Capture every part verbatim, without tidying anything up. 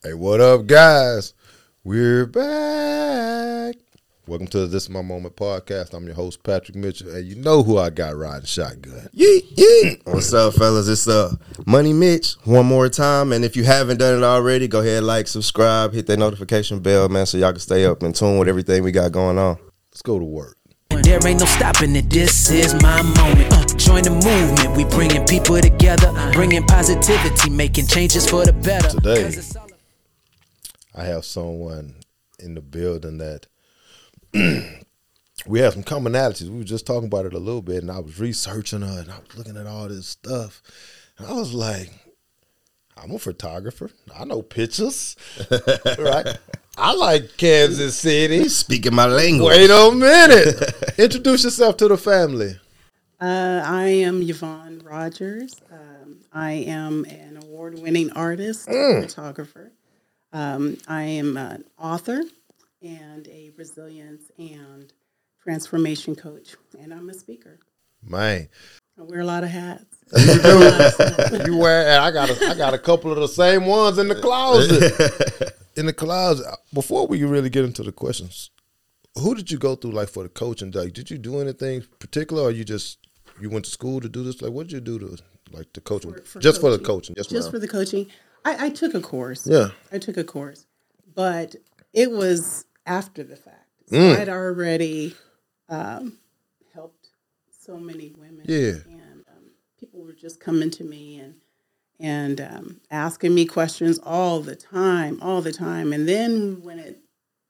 Hey, what up, guys? We're back. Welcome to the This Is My Moment podcast. I'm your host, Patrick Mitchell, and you know who I got riding shotgun. Yeet, yeet. What's up, fellas? It's uh, Money Mitch one more time. And if you haven't done it already, go ahead, like, subscribe, hit that notification bell, man, so y'all can stay up in tune with everything we got going on. Let's go to work. There ain't no stopping it, this is my moment. uh, Join the movement, we bringing people together, bringing positivity, making changes for the better. Today, I have someone in the building that we have some commonalities. We were just talking about it a little bit, and I was researching her, and I was looking at all this stuff, and I was like, I'm a photographer. I know pictures, right? I like Kansas City. Speaking my language. Wait a minute. Introduce yourself to the family. Uh, I am Yvonne Rogers. Um, I am an award-winning artist, mm. photographer. Um, I am an author and a resilience and transformation coach, and I'm a speaker. Man, I wear a lot of hats. You do. You wear. I got. A, I got a couple of the same ones in the closet. In the closet. Before we really get into the questions, who did you go through like for the coaching? Like, did you do anything particular, or you just you went to school to do this? Like, what did you do to like the coaching? For, for just coaching. for the coaching. Yes, just ma'am. for the coaching. I, I took a course. Yeah, I took a course, but it was after the fact. So mm. I'd already um, helped so many women. Yeah. And um, people were just coming to me and and um, asking me questions all the time, all the time. And then when it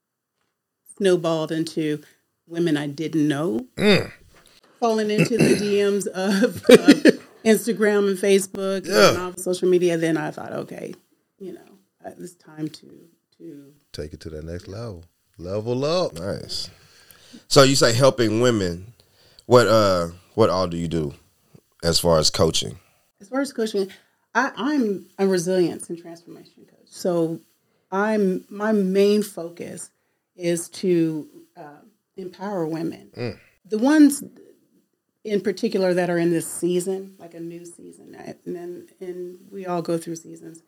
snowballed into women I didn't know, mm. falling into the D Ms of, of Instagram and Facebook yeah. and all the social media, then I thought, okay, you know, it's time to to take it to the next level. Level up. Nice. So you say helping women. What uh what all do you do as far as coaching? As far as coaching, I, I'm a resilience and transformation coach. So I'm my main focus is to uh, empower women. Mm. The ones in particular that are in this season, like a new season, and then and we all go through seasons.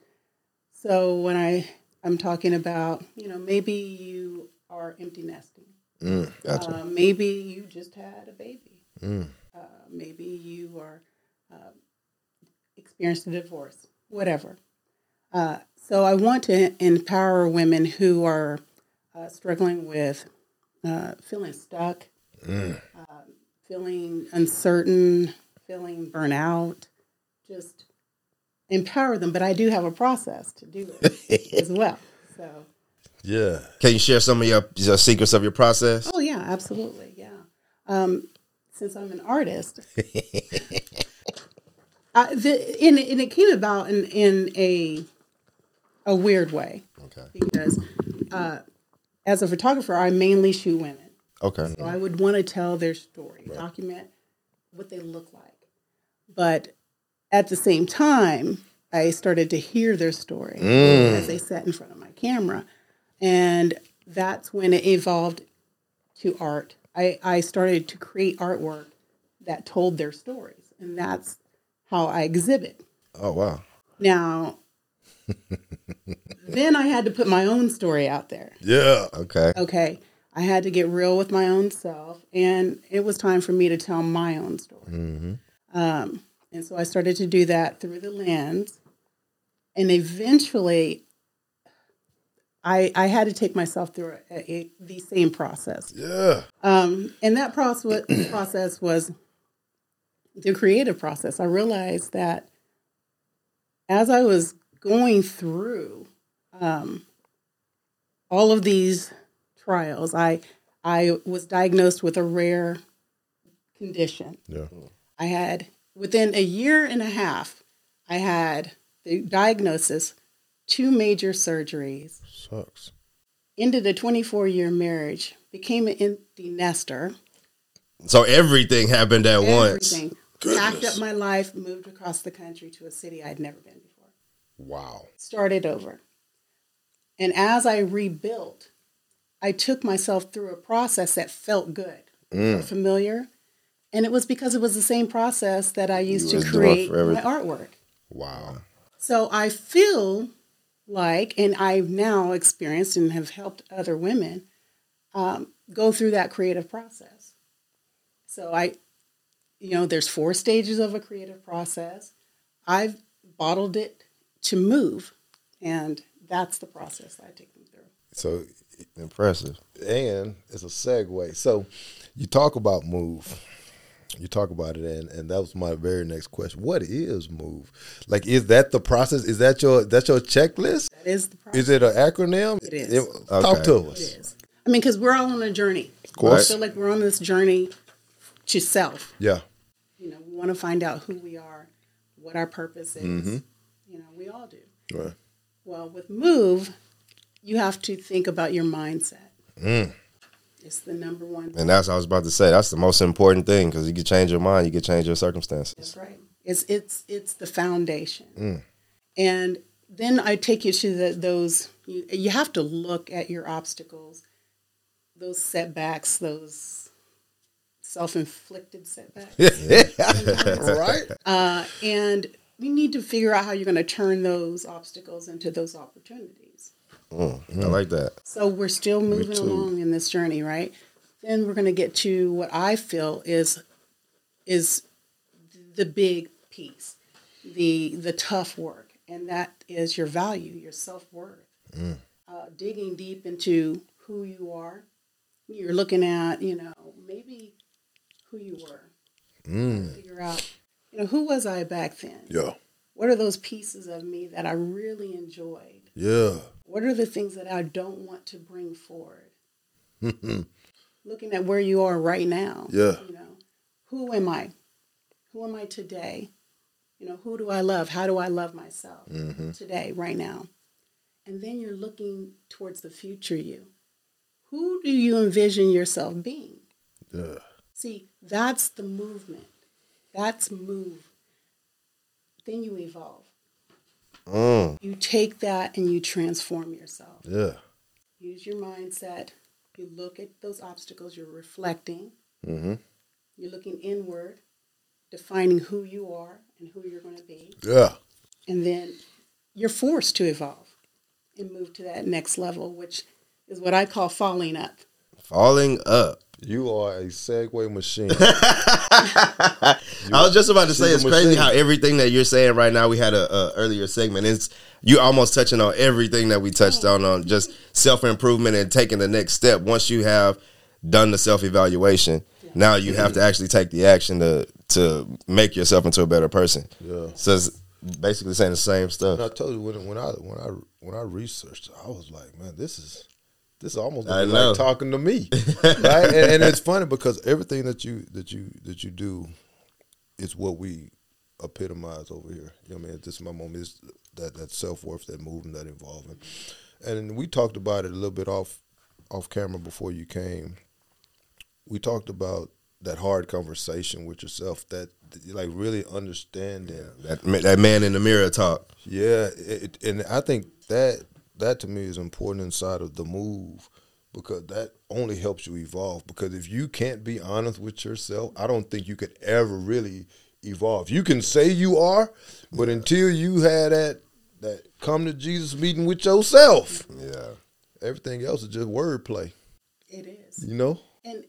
So when I I'm talking about, you know, maybe you are empty nesting. Mm, gotcha. Uh, maybe you just had a baby. Mm. Uh, maybe you are uh, experienced a divorce, whatever. Uh, so I want to empower women who are uh, struggling with uh, feeling stuck, Mm. uh, feeling uncertain, feeling burnout, just empower them. But I do have a process to do it as well. So, yeah. Can you share some of your, your secrets of your process? oh yeah, absolutely, yeah. Um, since I'm an artist, I, the, and, and it came about in, in a a weird way. Okay. Because uh, as a photographer, I mainly shoot women. Okay. So I would want to tell their story, right. Document what they look like. But at the same time, I started to hear their story mm. as they sat in front of my camera. And that's when it evolved to art. I, I started to create artwork that told their stories. And that's how I exhibit. Oh, wow. Now, then I had to put my own story out there. Yeah. Okay. Okay. I had to get real with my own self, and it was time for me to tell my own story. Mm-hmm. Um, and so I started to do that through the lens, and eventually I I had to take myself through a, a, the same process. Yeah. Um, and that process, process was the creative process. I realized that as I was going through um, all of these trials, I I was diagnosed with a rare condition. Yeah. I had, within a year and a half, I had the diagnosis, two major surgeries. Sucks. Ended a twenty-four year marriage, became an empty nester. So everything happened at Everything. once. Packed up my life, moved across the country to a city I'd never been before. Wow. Started over. And as I rebuilt, I took myself through a process that felt good, mm. felt familiar. And it was because it was the same process that I used to create my artwork. Wow. So I feel like, and I've now experienced and have helped other women um, go through that creative process. So I, you know, there's four stages of a creative process. I've bottled it to move, and that's the process that I take them through. So Impressive. and it's a segue. So you talk about move. You talk about it, and, and that was my very next question. What is move? Like, is that the process? Is that your that's your checklist? That is the process. Is it an acronym? It is. It- talk Okay. to It us. is. I mean, because we're all on a journey. Of course. I feel like we're on this journey to self. Yeah. You know, we want to find out who we are, what our purpose is. Mm-hmm. You know, we all do. Right. Well, with move, you have to think about your mindset. Mm. It's the number one. And that's what I was about to say. That's the most important thing because you can change your mind, you can change your circumstances. That's right. It's it's it's the foundation. Mm. And then I take you to the, those. You, you have to look at your obstacles, those setbacks, those self-inflicted setbacks, Right. uh, and you need to figure out how you're going to turn those obstacles into those opportunities. Mm, I like that. So we're still moving too. along in this journey, right? Then we're going to get to what I feel is is the big piece, the the tough work, and that is your value, your self-worth. Mm. Uh, digging deep into who you are. You're looking at, you know, maybe who you were. Mm. Figure out, you know, who was I back then? Yeah. What are those pieces of me that I really enjoyed? Yeah. What are the things that I don't want to bring forward? Looking at where you are right now. Yeah. You know, who am I? Who am I today? You know, who do I love? How do I love myself Mm-hmm. today, right now? And then you're looking towards the future you. Who do you envision yourself being? Yeah. See, that's the movement. That's move. Then you evolve. Mm. You take that and you transform yourself. Yeah. Use your mindset. You look at those obstacles. You're reflecting. Mm-hmm. You're looking inward, defining who you are and who you're going to be. Yeah. And then you're forced to evolve and move to that next level, which is what I call falling up. Falling up. You are a segue machine. I was just about to say, She's it's a crazy machine. how everything that you're saying right now, we had a, a earlier segment. It's you almost touching on everything that we touched on, on just self-improvement and taking the next step. Once you have done the self-evaluation, now you have to actually take the action to to make yourself into a better person. Yeah. So it's basically saying the same stuff. And I told you when when I when I when I researched, I was like, man, this is this is almost I like know. talking to me, right? And, and it's funny because everything that you that you that you do is what we epitomize over here. You know what I mean? This is my moment. Is that that self worth, that movement, that involvement, and we talked about it a little bit off off camera before you came. We talked about that hard conversation with yourself, that like really understanding. That that man in the mirror talk. Yeah, it, and I think that that to me is important inside of the move, because that only helps you evolve. Because if you can't be honest with yourself, I don't think you could ever really evolve. You can say you are, but until you had that that come to Jesus meeting with yourself, Yeah. everything else is just wordplay. It is. You know? And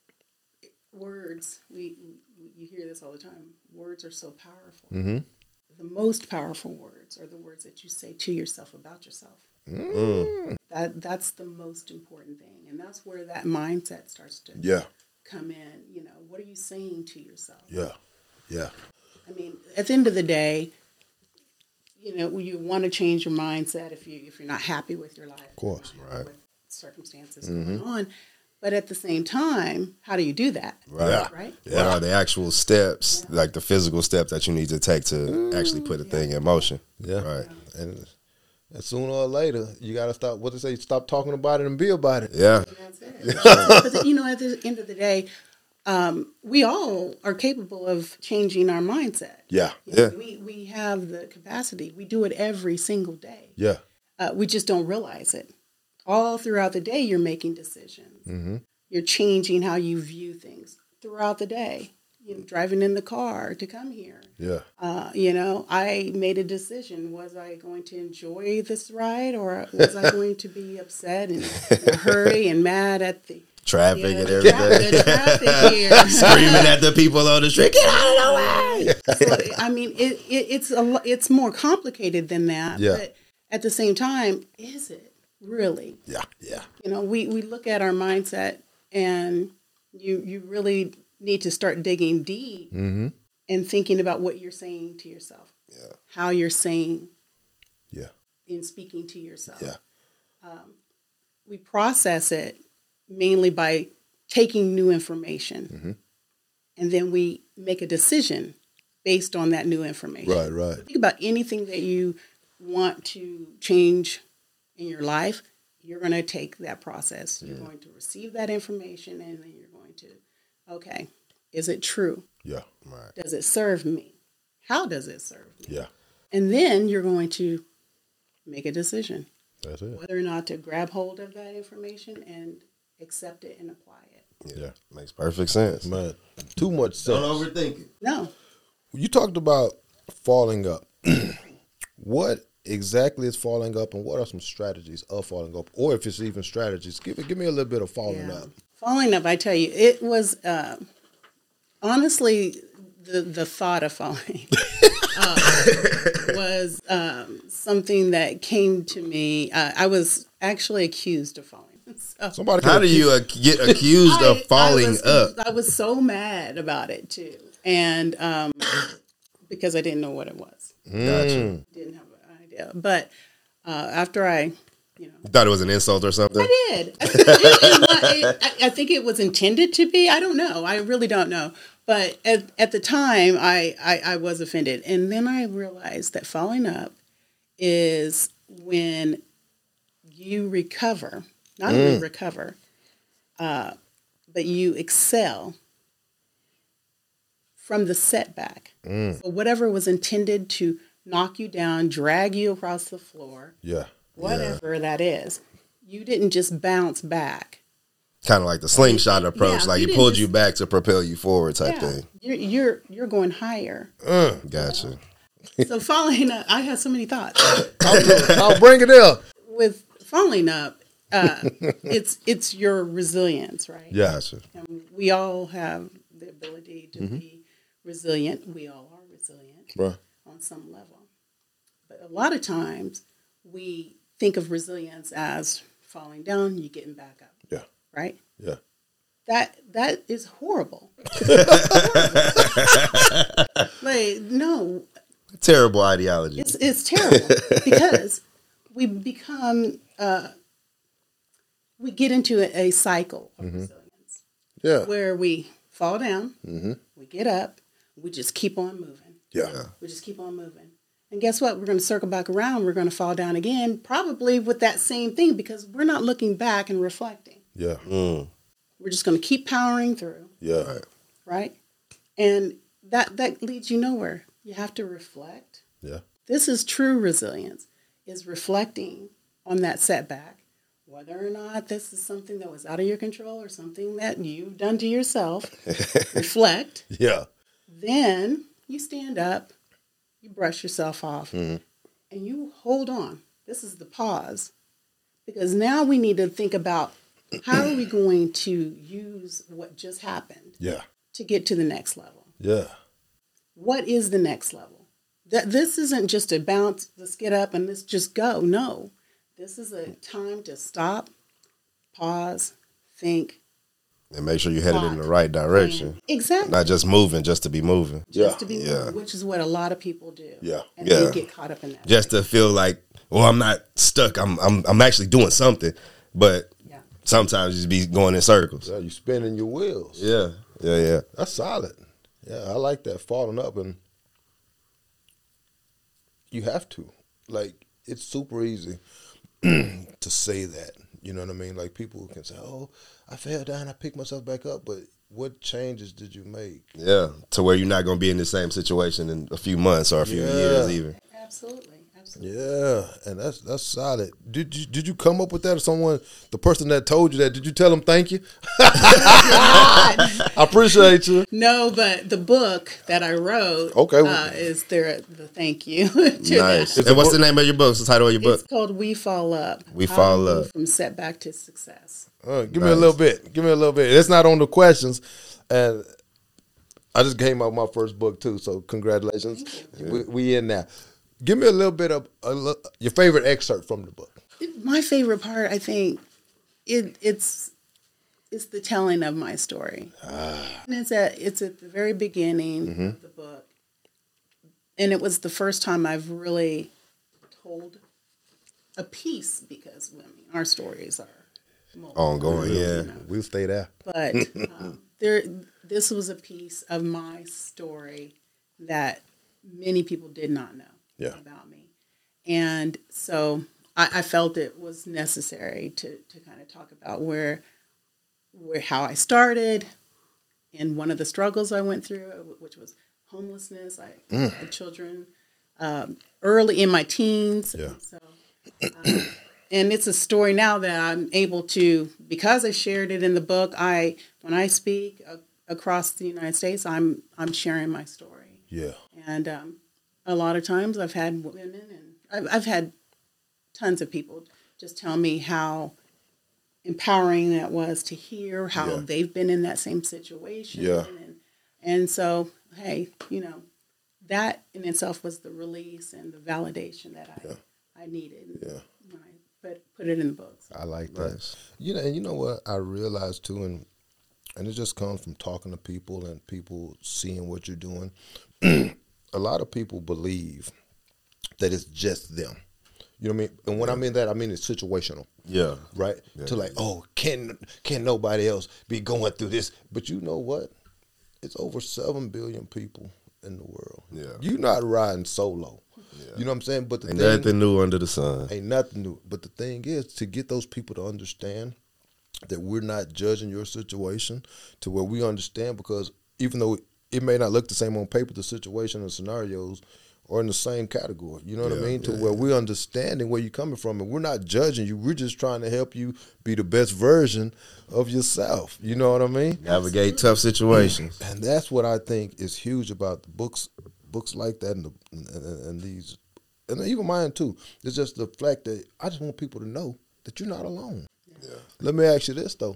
words, we, we you hear this all the time. Words are so powerful. Mm-hmm. The most powerful words are the words that you say to yourself about yourself. Mm. That that's the most important thing, and that's where that mindset starts to Yeah, come in. You know, what are you saying to yourself? yeah, yeah. I mean, at the end of the day, you know, you want to change your mindset if you if you're not happy with your life, of course, right. with circumstances going on. But at the same time, how do you do that? Right. Yeah. Right. What are the actual steps, like the physical steps that you need to take to actually put a thing in motion? Yeah. Right. And, and sooner or later, you got to stop, what they say, stop talking about it and be about it. Yeah. That's it. But, you know, at the end of the day, um, we all are capable of changing our mindset. Yeah, You know, Yeah. We, we have the capacity. We do it every single day. yeah. Uh, we just don't realize it. All throughout the day, you're making decisions. Mm-hmm. You're changing how you view things throughout the day. you know, driving in the car to come here. Yeah. Uh, you know, I made a decision. Was I going to enjoy this ride, or was I going to be upset and in a hurry and mad at the Traffic you know, and the everything. tra- the traffic here? Screaming at the people on the street, get out of the way! So, I mean, it, it, it's a lo- it's more complicated than that. Yeah. But at the same time, is it really? Yeah. Yeah. You know, we, we look at our mindset, and you you really need to start digging deep Mm-hmm. and thinking about what you're saying to yourself. Yeah. How you're saying Yeah. in speaking to yourself. Yeah. Um, we process it mainly by taking new information, Mm-hmm. and then we make a decision based on that new information. Right. Right. Think about anything that you want to change in your life. You're going to take that process. You're going to receive that information, and then you're going to, okay, is it true? Yeah. Right. Does it serve me? How does it serve me? Yeah. And then you're going to make a decision That's it. whether or not to grab hold of that information and accept it and apply it. Yeah. Makes perfect sense. Man, too much sense. Don't overthink it. No. You talked about falling up. What exactly is falling up, and what are some strategies of falling up, or if it's even strategies? Give give me a little bit of falling Yeah. up. Falling up, I tell you, it was uh, honestly the the thought of falling uh, was um, something that came to me. Uh, I was actually accused of falling. So Somebody. How could do you uh, get accused I- of falling I was, up? I was so mad about it too, and um, because I didn't know what it was, Gotcha. didn't have an idea. But uh, after I, you know. You thought it was an insult or something? I did. I, think it, it, I, I think it was intended to be. I don't know. I really don't know. But at, at the time, I, I, I was offended. And then I realized that falling up is when you recover, not only recover, uh, but you excel from the setback. So whatever was intended to knock you down, drag you across the floor, Yeah. whatever that is, you didn't just bounce back. Kind of like the slingshot approach, Yeah, like you he didn't pulled just- you back to propel you forward type Yeah, thing. you're you're you're going higher. Gotcha. So falling up, I have so many thoughts. I'll, I'll bring it up. With falling up, uh, it's it's your resilience, right? Yeah. Gotcha. And we all have the ability to be resilient. We all are resilient Right. on some level. But a lot of times we think of resilience as falling down, you getting back up, Yeah. right? Yeah. That that is horrible. Like, no, Terrible ideology. it's it's terrible because we become uh, we get into a, a cycle of resilience Yeah. where we fall down, Mm-hmm. we get up, we just keep on moving. Yeah. We just keep on moving. And guess what? We're going to circle back around. We're going to fall down again, probably with that same thing because we're not looking back and reflecting. Yeah. Mm. We're just going to keep powering through, Yeah. right? And that that leads you nowhere. You have to reflect. Yeah. This is true resilience, is reflecting on that setback, whether or not this is something that was out of your control or something that you've done to yourself. Reflect. Yeah. Then you stand up, you brush yourself off, Mhm. and you hold on. This is the pause. Because now we need to think about how are we going to use what just happened Yeah. to get to the next level? Yeah. What is the next level? That this isn't just a bounce, let's get up and let's just go. No. This is a time to stop, pause, think. And make sure you're headed in the right direction. plan. Exactly. Not just moving just to be moving. Just Yeah. to be Yeah. moving, which is what a lot of people do. Yeah. And Yeah. they get caught up in that. Just to feel like, well, I'm not stuck. I'm I'm I'm actually doing something. But Yeah. sometimes you just be going in circles. Yeah. You spinning your wheels. Yeah. Yeah, yeah. That's solid. Yeah, I like that, falling up, and you have to. Like, it's super easy to say that. You know what I mean? Like, people can say, "Oh, I fell down, I picked myself back up," but what changes did you make? Yeah. To where you're not gonna be in the same situation in a few months or a few Yeah. years even. Absolutely. Absolutely. Yeah, and that's that's solid. Did you did you come up with that, or someone, the person that told you that, did you tell them thank you? I appreciate you. No, but the book that I wrote Okay. uh, is there the thank you. to Nice. that. And what's the name of your book? What's the title of your book? It's called We Fall Up. We How Fall to Move Up. From Setback to Success. Uh, give me Nice. a little bit. Give me a little bit. It's not on the questions, and I just came out with my first book too. So congratulations. We, we in now. Give me a little bit of a, li- your favorite excerpt from the book. My favorite part, I think, it it's it's the telling of my story. Ah. And it's at it's at the very beginning Mm-hmm. of the book, and it was the first time I've really told a piece, because I mean, our stories are multiple, Ongoing, you yeah. know. We'll stay there. But um, there, this was a piece of my story that many people did not know Yeah. about me, and so I, I felt it was necessary to to kind of talk about where where how I started, and one of the struggles I went through, which was homelessness. I Mm. had children um, early in my teens, Yeah. so. Um, And it's a story now that I'm able to, because I shared it in the book. I, when I speak uh, across the United States, I'm I'm sharing my story. Yeah. And um, a lot of times I've had women, and I've, I've had tons of people just tell me how empowering that was to hear how Yeah. they've been in that same situation. Yeah. And, and so, hey, you know, that in itself was the release and the validation that I Yeah. I needed. Yeah. When I put put it in the books. I like that. Nice. You know, and you know what I realized too, and and it just comes from talking to people and people seeing what you're doing. A lot of people believe that it's just them. You know what I mean? And when I mean that, I mean it's situational, Yeah. right? Yeah. To like, oh, can can nobody else be going through this? But you know what? It's over seven billion people in the world. Yeah. You're not riding solo. You know what I'm saying? But the Ain't thing, nothing new under the sun. Ain't nothing new. But the thing is, to get those people to understand that we're not judging your situation, to where we understand, because even though it may not look the same on paper, the situation and scenarios are in the same category. You know what I Yeah, mean? To yeah, where we're understanding where you're coming from, and we're not judging you. We're just trying to help you be the best version of yourself. You know what I mean? Navigate tough situations. And that's what I think is huge about the books, books like that, and, the, and, and, and these, and even mine too. It's just the fact that I just want people to know that you're not alone. Yeah. Let me ask you this though: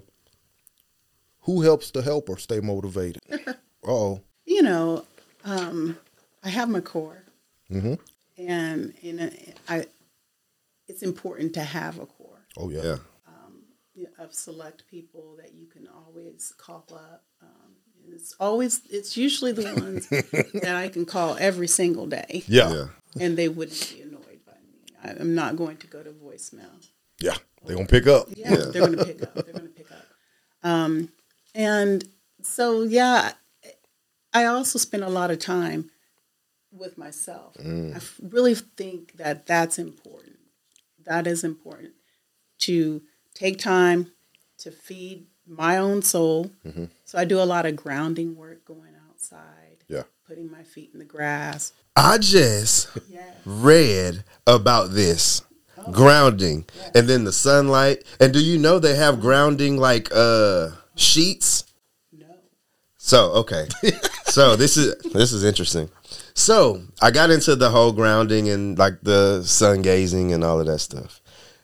who helps the helper stay motivated? Uh-oh. You know, um, I have my core, Mm-hmm. and you know, I. It's important to have a core Oh yeah. Yeah. of select people that you can always call up. Um, it's always, it's usually the ones that I can call every single day, Yeah. Yeah. and they wouldn't be annoyed by me. I, I'm not going to go to voicemail. Yeah. They're gonna pick up. Yeah, they're going to pick up. They're going to pick up. Um, and so, yeah, I also spend a lot of time with myself. I f- really think that that's important. That is important, to take time to feed my own soul. Mm-hmm. So I do a lot of grounding work, going outside, Yeah. putting my feet in the grass. I just Yeah. read about this grounding and then the sunlight. And do you know they have grounding like uh sheets? No. So, okay. So this is this is interesting. So I got into the whole grounding and like the sun gazing and all of that stuff.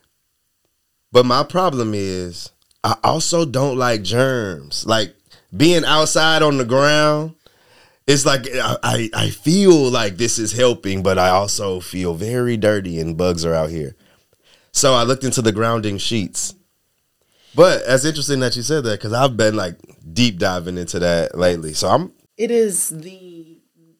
But my problem is I also don't like germs. Like being outside on the ground, it's like I, I, I feel like this is helping, but I also feel very dirty and bugs are out here. So I looked into the grounding sheets. But it's interesting that you said that, because I've been like deep diving into that lately. So I'm It is the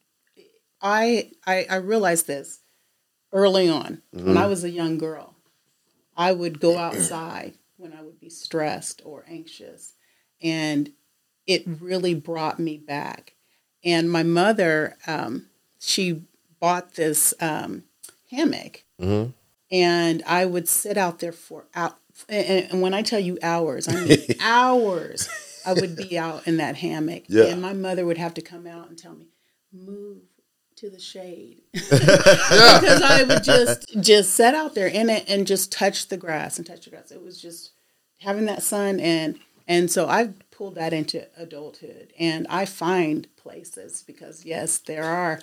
I I, I realized this early on when I was a young girl. I would go outside when I would be stressed or anxious, and it really brought me back. And my mother, um, she bought this um, hammock, Mhm. and I would sit out there for out. And, and when I tell you hours, I mean hours. I would be out in that hammock, Yeah. and my mother would have to come out and tell me, "Move to the shade because I would just just sit out there in it and just touch the grass and touch the grass. It was just having that sun, and and so I've pulled that into adulthood, and I find places because yes, there are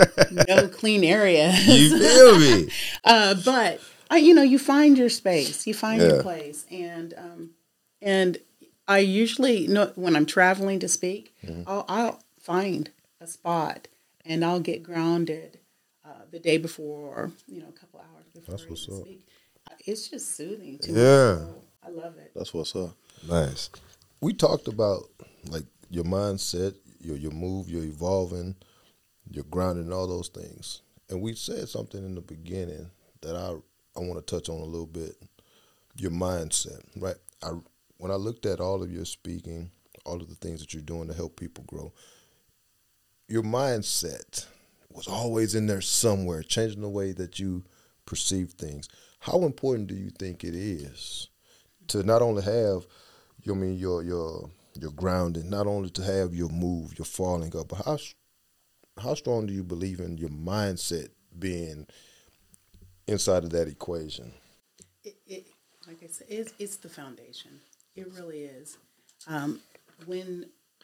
no clean areas. You feel me? uh, but I, you know, you find your space, you find Yeah. your place, and um, and I usually know when I'm traveling to speak, Mm-hmm. I'll, I'll find a spot. And I'll get grounded uh, the day before, or, you know, a couple hours before That's I what's even up. speak. It's just soothing to Yeah. me. So I love it. That's what's up. Nice. We talked about like your mindset, your your move, your evolving, your grounding, and all those things. And we said something in the beginning that I I want to touch on a little bit. Your mindset, right? I when I looked at all of your speaking, all of the things that you're doing to help people grow, your mindset was always in there somewhere, changing the way that you perceive things. How important do you think it is to not only have, you know, I mean, your your your grounding, not only to have your move, your falling up, but how how strong do you believe in your mindset being inside of that equation? It, it, like I said, it's, it's the foundation. It really is. Um, when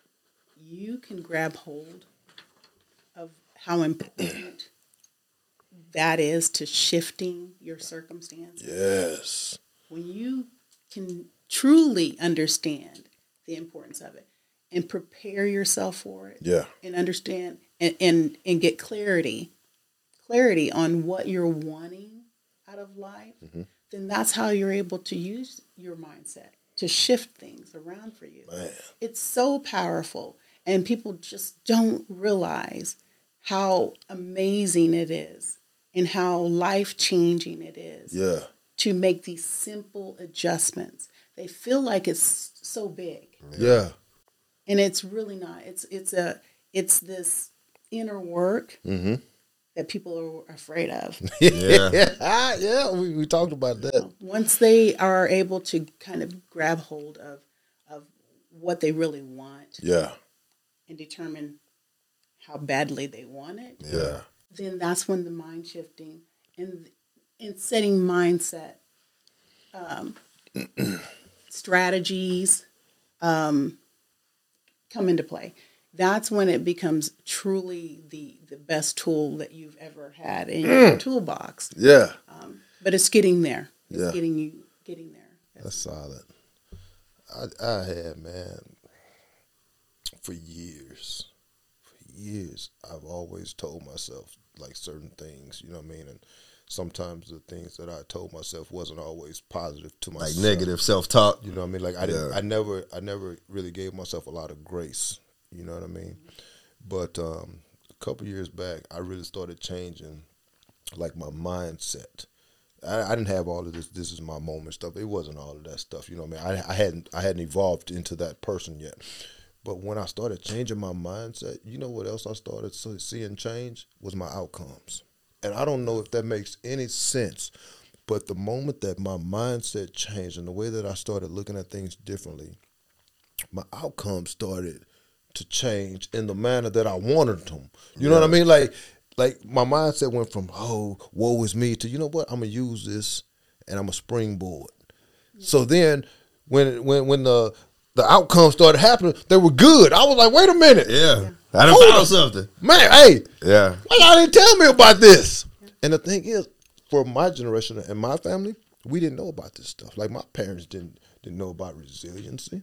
you can grab hold of how important that is to shifting your circumstances. Yes. When you can truly understand the importance of it and prepare yourself for it. Yeah. And understand and, and, and get clarity, clarity on what you're wanting out of life, Mm-hmm. then that's how you're able to use your mindset to shift things around for you. Man. It's so powerful, and people just don't realize how amazing it is and how life-changing it is Yeah. to make these simple adjustments. They feel like it's so big, Yeah. and it's really not. It's it's a it's this inner work Mm-hmm. that people are afraid of. Yeah. yeah. Yeah. We, we talked about that. Once they are able to kind of grab hold of of what they really want Yeah. and determine how badly they want it, Yeah. then that's when the mind shifting and and setting mindset um, strategies um, come into play. That's when it becomes truly the the best tool that you've ever had in your toolbox. Yeah. Um, but it's getting there. It's Yeah. getting you getting there. That's solid. I I had, man, for years, for years, I've always told myself like certain things, you know what I mean? And sometimes the things that I told myself wasn't always positive to myself. Like negative self-talk. You know what I mean? Like I didn't Yeah. I never I never really gave myself a lot of grace. You know what I mean? But um, a couple years back, I really started changing like my mindset. I, I didn't have all of this. This is my moment stuff. It wasn't all of that stuff. You know what I mean? I, I hadn't I hadn't evolved into that person yet. But when I started changing my mindset, you know what else I started seeing change was my outcomes. And I don't know if that makes any sense, but the moment that my mindset changed and the way that I started looking at things differently, my outcomes started to change in the manner that I wanted them. You know what I mean? Like, like my mindset went from, oh, woe is me, to, you know what, I'm going to use this and I'm a springboard. So then when when when the the outcomes started happening, they were good. I was like, wait a minute. Yeah. I done Hold found up. something. Man, hey, Yeah. why y'all didn't tell me about this? And the thing is, for my generation and my family, we didn't know about this stuff. Like my parents didn't didn't know about resiliency.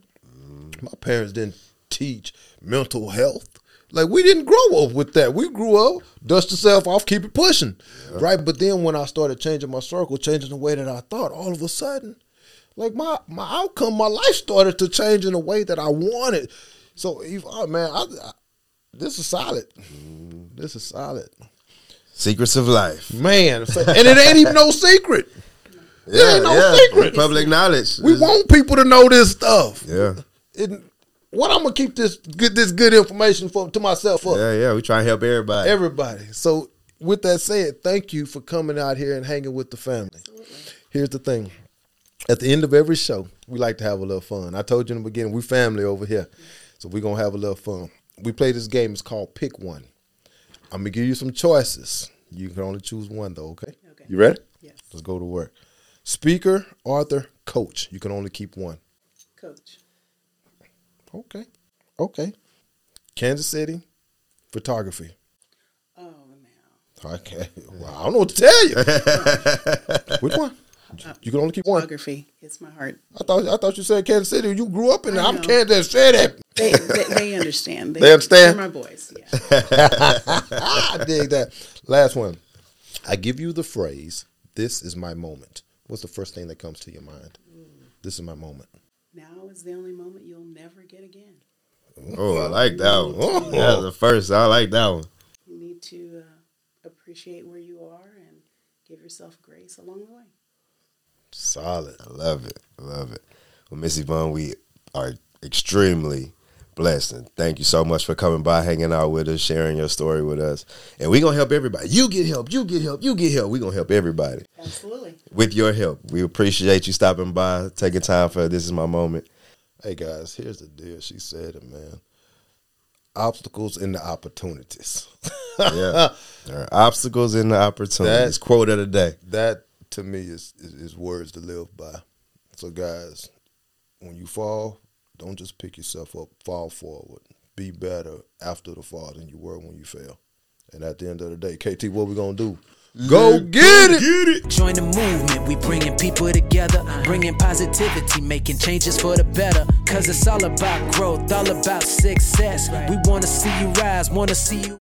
My parents didn't teach mental health. Like we didn't grow up with that. We grew up, dust yourself off, keep it pushing, right? But then when I started changing my circle, changing the way that I thought, all of a sudden, like my my outcome, my life started to change in a way that I wanted. So, oh, man, I, I, this is solid. This is solid. Secrets of life. Man, so- and it ain't even no secret. Yeah, ain't no yeah. secret. Public knowledge. We It's- want people to know this stuff. Yeah. It, what I'm gonna keep this good this good information for to myself for Yeah, yeah. We try to help everybody. everybody. So with that said, thank you for coming out here and hanging with the family. Here's the thing. At the end of every show, we like to have a little fun. I told you in the beginning, we family over here. So we're gonna have a little fun. We play this game, it's called Pick One. I'm gonna give you some choices. You can only choose one though, okay? Okay. You ready? Yes. Let's go to work. Speaker, author, coach. You can only keep one. Coach. Okay. Okay. Kansas City, photography. Oh, now. Okay. Well, I don't know what to tell you. Which one? You can only keep one. Photography. It's my heart. I thought I thought you said Kansas City. You grew up in there. I I'm know. Kansas City. They, they, they understand. They understand? They're my boys. Yeah. I dig that. Last one. I give you the phrase, this is my moment. What's the first thing that comes to your mind? This is my moment. Now is the only moment you'll never get again. Oh, I like that one. Oh. That's the first. I like that one. You need to uh, appreciate where you are and give yourself grace along the way. Solid. I love it. I love it. Well, Miss Yvonne, we are extremely blessed. And thank you so much for coming by, hanging out with us, sharing your story with us. And we're going to help everybody. You get help. You get help. You get help. We're going to help everybody. Absolutely. With your help. We appreciate you stopping by, taking time for This Is My Moment. Hey, guys, here's the deal. She said it, man. Obstacles and the opportunities. Yeah. There are obstacles and the opportunities. That- Quote of the day. That, to me, is, is, is words to live by. So, guys, when you fall, don't just pick yourself up. Fall forward. Be better after the fall than you were when you fell. And at the end of the day, K T, what we going to do? Go get it! Join the movement, we bringing people together, bringing positivity, making changes for the better. Cause it's all about growth, all about success. We wanna see you rise, wanna see you